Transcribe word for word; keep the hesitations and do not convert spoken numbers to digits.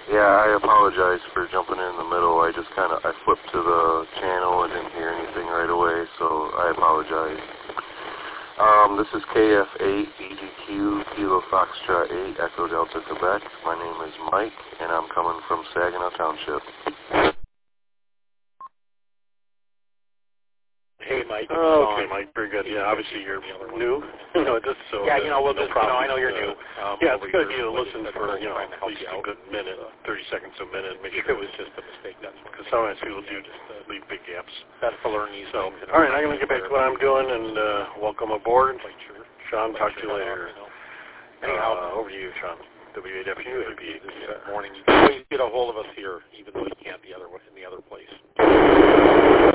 Yeah, I apologize for jumping in the middle. I just kind of, I flipped to the channel and didn't hear anything right away, so I apologize. Um, this is K F eight E G Q Kilo Foxtrot eight Echo Delta Quebec. My name is Mike, and I'm coming from Saginaw Township. Hey, Mike. Oh, okay, Mike. Very good. Yeah, obviously you're new. You know, this, so yeah, you know, well, no this, you know, I know you're uh, new. Um, yeah, it's good of here, you to listen for, you know, trying to at help least you a out. good minute, thirty seconds to a minute. Make If sure it was just a mistake, that's what. Because sometimes people do just uh, leave big gaps. That's to learn these So, things. all right, I'm going to get back to what I'm doing, and uh, welcome aboard. Sean, talk to you later. Anyhow, uh, over to you, Sean. W eight F U, A P eight. This morning, you can always get a hold of us here, even though you can't the other in the other place.